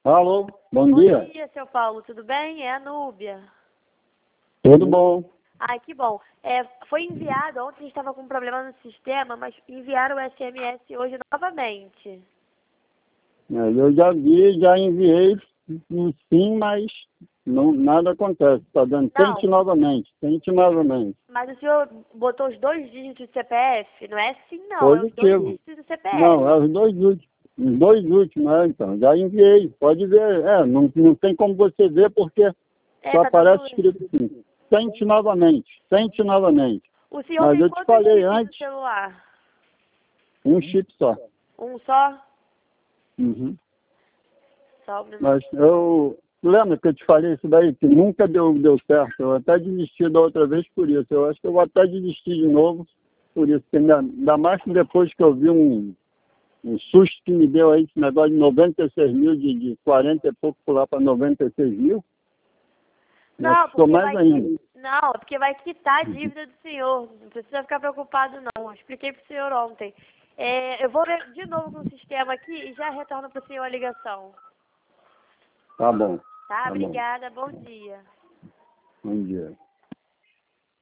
Alô, bom Bom dia. dia, seu Paulo, tudo bem? É a Núbia. Tudo bom? Ai, que bom. Foi enviado, ontem a gente estava com um problema no sistema, mas enviaram o SMS hoje novamente. Eu já vi, já enviei, sim, mas nada acontece. Está dando. Tente Não, novamente, tente novamente. mas o senhor botou os 2 dígitos do CPF? Não é sim, não, é os dois Positivo. dígitos do CPF. Não, é os dois últimos. Os dois últimos, então. Já enviei, pode ver. Não tem como você ver porque só Tá aparece dando... escrito assim. Tente novamente, tente novamente. O senhor Mas tem eu te quantos falei chips no antes, celular? um chip só. Um só? Uhum. Só um minuto. Mas eu lembro que eu te falei isso daí, que nunca deu certo. Eu até desisti da outra vez por isso. Eu acho que eu vou até desistir de novo por isso. Porque ainda mais que depois que eu vi um susto que me deu aí, esse negócio de 96 mil, de 40 e pouco pular para 96 mil, me Não, assustou porque mais ainda. Não, porque vai quitar a dívida do senhor. Não precisa ficar preocupado, não. Eu expliquei pro senhor ontem. Eu vou ver de novo com o sistema aqui e já retorno pro senhor a ligação. Tá bom, Tá? tá bom. Obrigada. Bom dia. Bom dia.